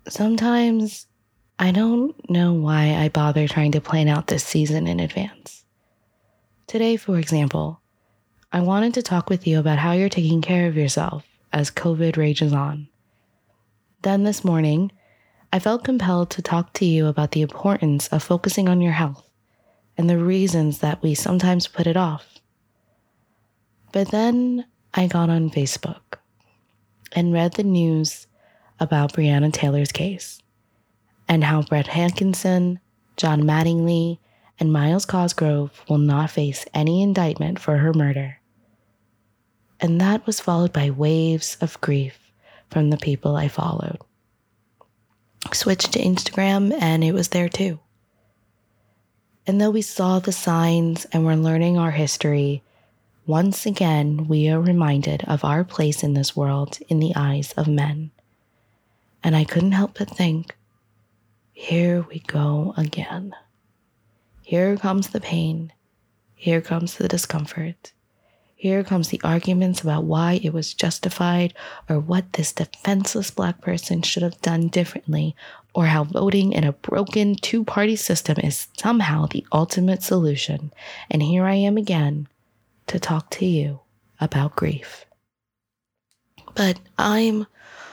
Sometimes I don't know why I bother trying to plan out this season in advance. Today, for example, I wanted to talk with you about how you're taking care of yourself as COVID rages on. Then this morning, I felt compelled to talk to you about the importance of focusing on your health and the reasons that we sometimes put it off. But then I got on Facebook and read the news about Breonna Taylor's case and how Brett Hankinson, John Mattingly, and Miles Cosgrove will not face any indictment for her murder. And that was followed by waves of grief from the people I followed. Switched to Instagram and it was there too. And though we saw the signs and were learning our history, once again we are reminded of our place in this world in the eyes of men. And I couldn't help but think, here we go again. Here comes the pain. Here comes the discomfort. Here comes the arguments about why it was justified or what this defenseless Black person should have done differently, or how voting in a broken two-party system is somehow the ultimate solution. And here I am again to talk to you about grief. But I'm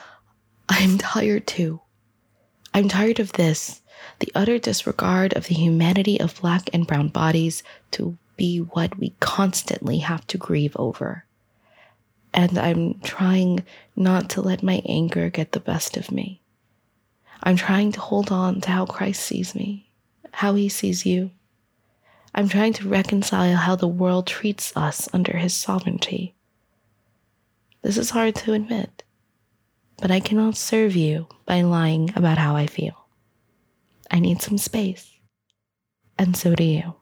tired too. I'm tired of this, the utter disregard of the humanity of Black and brown bodies to be what we constantly have to grieve over. And I'm trying not to let my anger get the best of me. I'm trying to hold on to how Christ sees me, how he sees you. I'm trying to reconcile how the world treats us under his sovereignty. This is hard to admit, but I cannot serve you by lying about how I feel. I need some space, and so do you.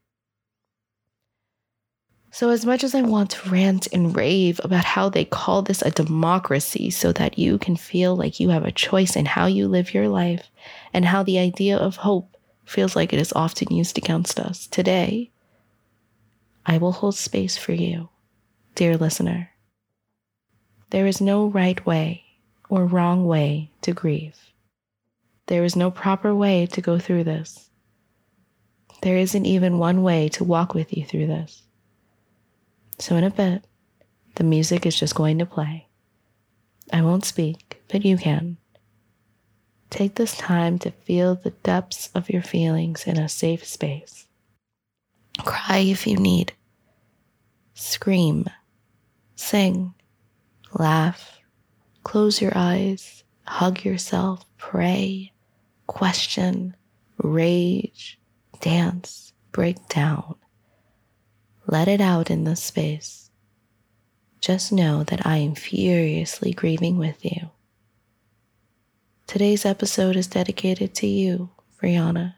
So as much as I want to rant and rave about how they call this a democracy so that you can feel like you have a choice in how you live your life, and how the idea of hope feels like it is often used against us, today, I will hold space for you, dear listener. There is no right way or wrong way to grieve. There is no proper way to go through this. There isn't even one way to walk with you through this. So in a bit, the music is just going to play. I won't speak, but you can. Take this time to feel the depths of your feelings in a safe space. Cry if you need. Scream. Sing. Laugh. Close your eyes. Hug yourself. Pray. Question. Rage. Dance. Break down. Let it out in this space. Just know that I am furiously grieving with you. Today's episode is dedicated to you, Breonna.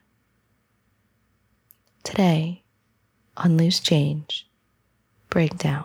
Today, on Loose Change, Breakdown.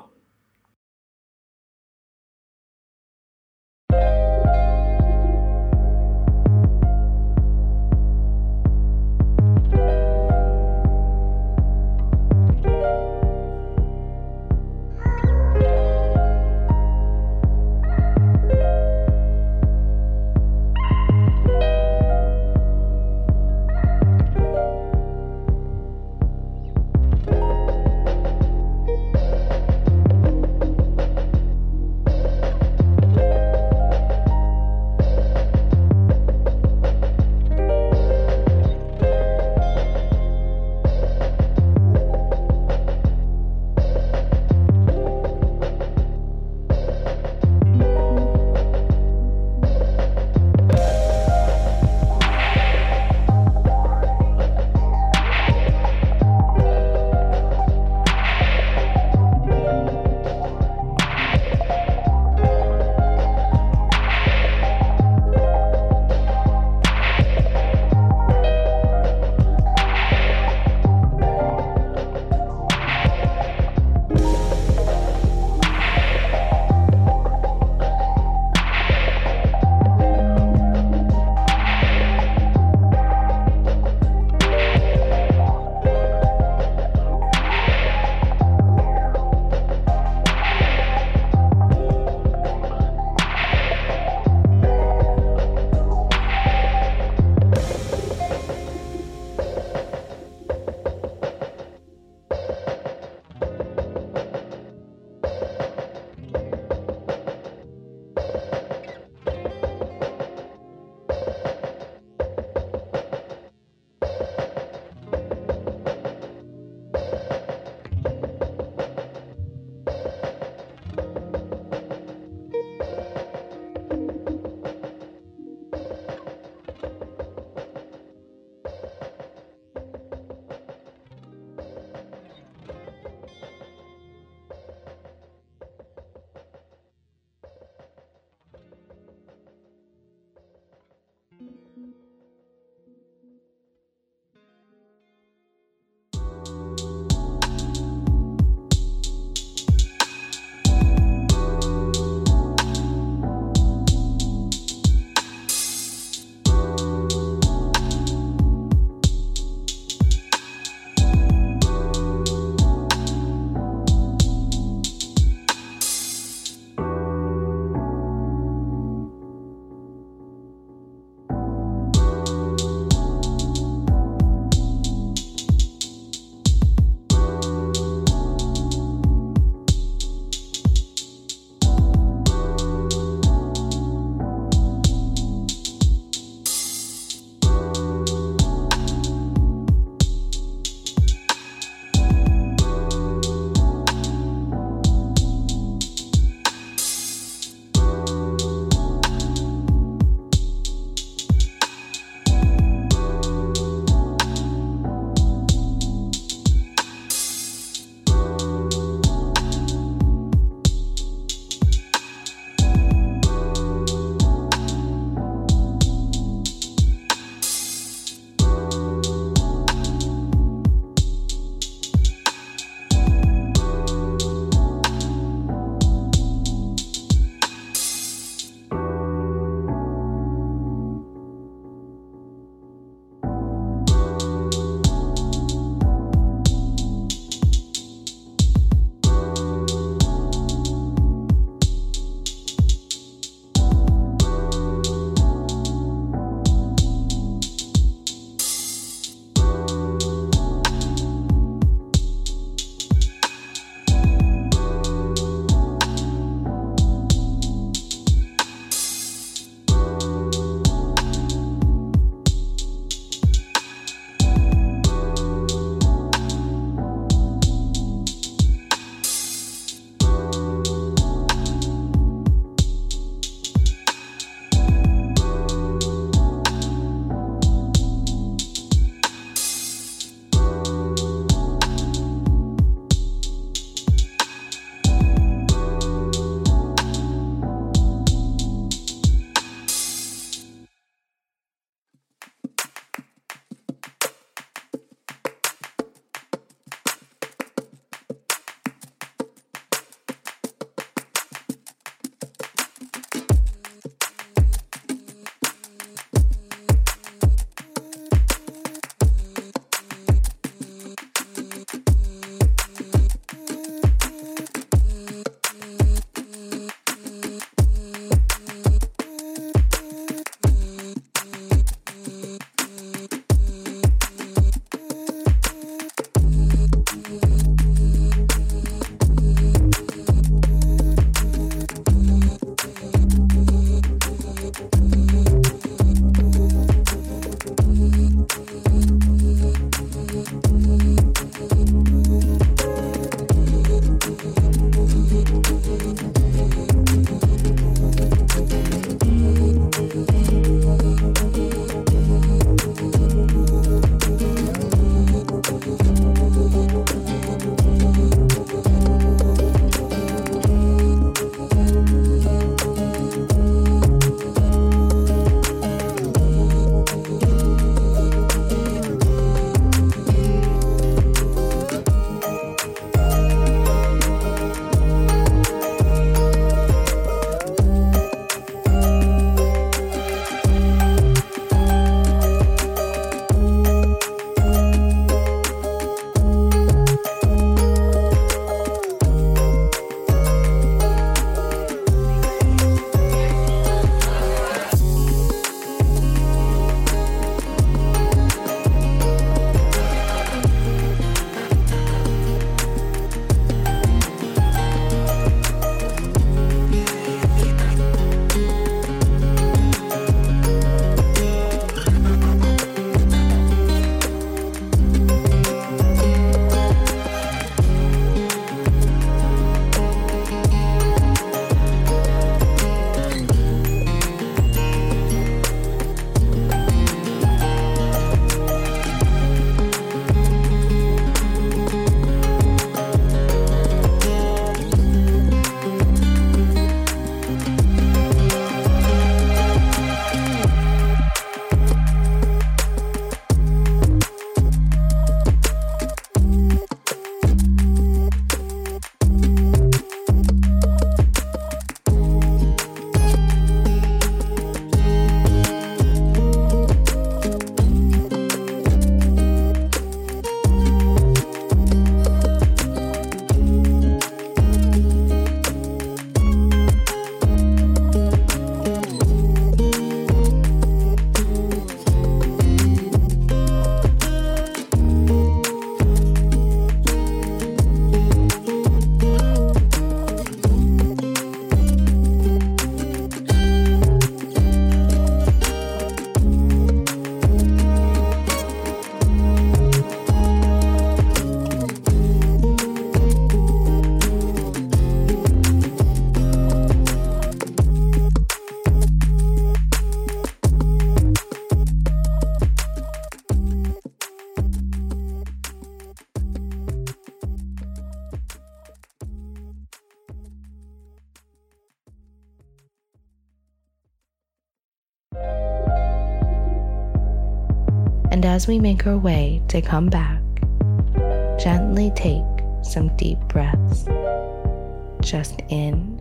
And as we make our way to come back, gently take some deep breaths, just in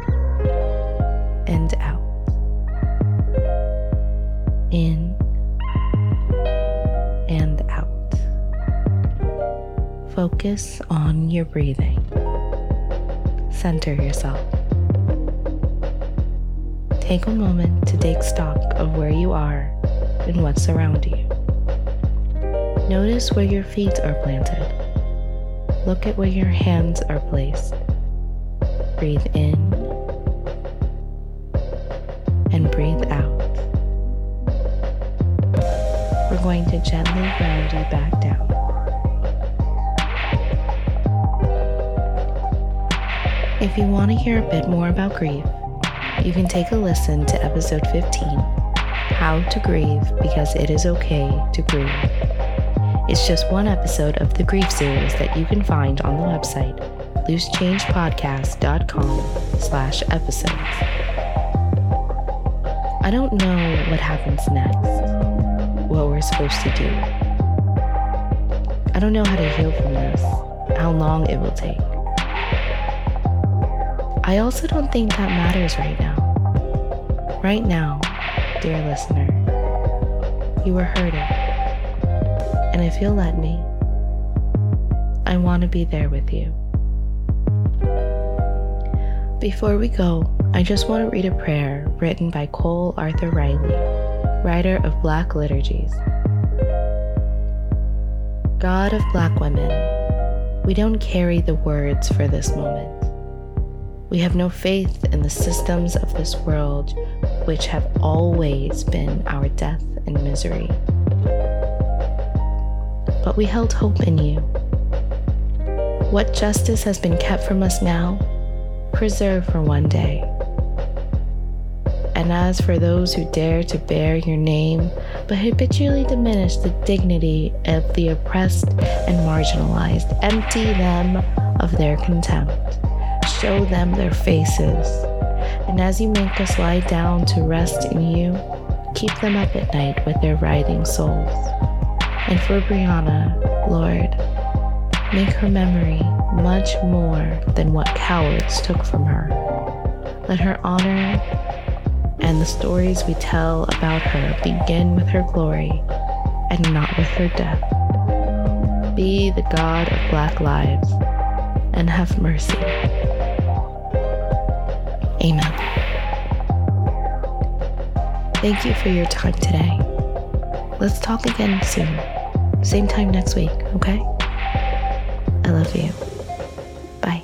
and out. In and out. Focus on your breathing. Center yourself. Take a moment to take stock of where you are and what's around you. Notice where your feet are planted. Look at where your hands are placed. Breathe in and breathe out. We're going to gently ground you back down. If you want to hear a bit more about grief, you can take a listen to episode 15, How to Grieve Because It Is Okay to Grieve. It's just one episode of the grief series that you can find on the website, loosechangepodcast.com/episodes. I don't know what happens next, what we're supposed to do. I don't know how to heal from this, how long it will take. I also don't think that matters right now. Right now, dear listener, you are hurting. And if you'll let me, I want to be there with you. Before we go, I just want to read a prayer written by Cole Arthur Riley, writer of Black Liturgies. God of Black women, we don't carry the words for this moment. We have no faith in the systems of this world, which have always been our death and misery. But we held hope in you. What justice has been kept from us now, preserve for one day. And as for those who dare to bear your name, but habitually diminish the dignity of the oppressed and marginalized, empty them of their contempt. Show them their faces. And as you make us lie down to rest in you, keep them up at night with their writhing souls. And for Brianna, Lord, make her memory much more than what cowards took from her. Let her honor and the stories we tell about her begin with her glory and not with her death. Be the God of Black lives and have mercy. Amen. Thank you for your time today. Let's talk again soon. Same time next week, okay? I love you. Bye.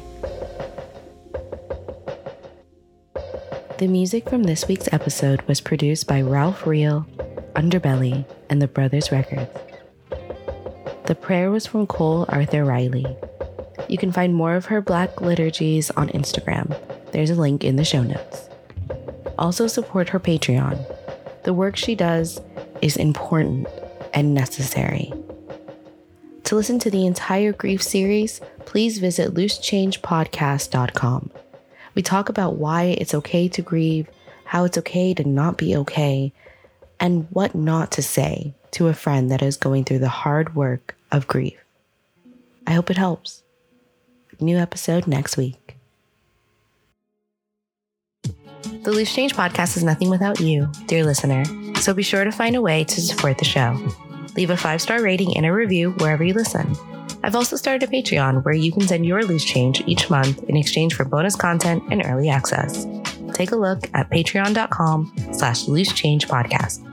The music from this week's episode was produced by Ralph Reel, Underbelly, and the Brothers Records. The prayer was from Cole Arthur Riley. You can find more of her Black Liturgies on Instagram. There's a link in the show notes. Also support her Patreon. The work she does is important and necessary. To listen to the entire grief series, please visit loosechangepodcast.com. We talk about why it's okay to grieve, how it's okay to not be okay, and what not to say to a friend that is going through the hard work of grief. I hope it helps. New episode next week. The Loose Change Podcast is nothing without you, dear listener, so be sure to find a way to support the show. Leave a 5-star rating and a review wherever you listen. I've also started a Patreon where you can send your loose change each month in exchange for bonus content and early access. Take a look at patreon.com/loosechangepodcast.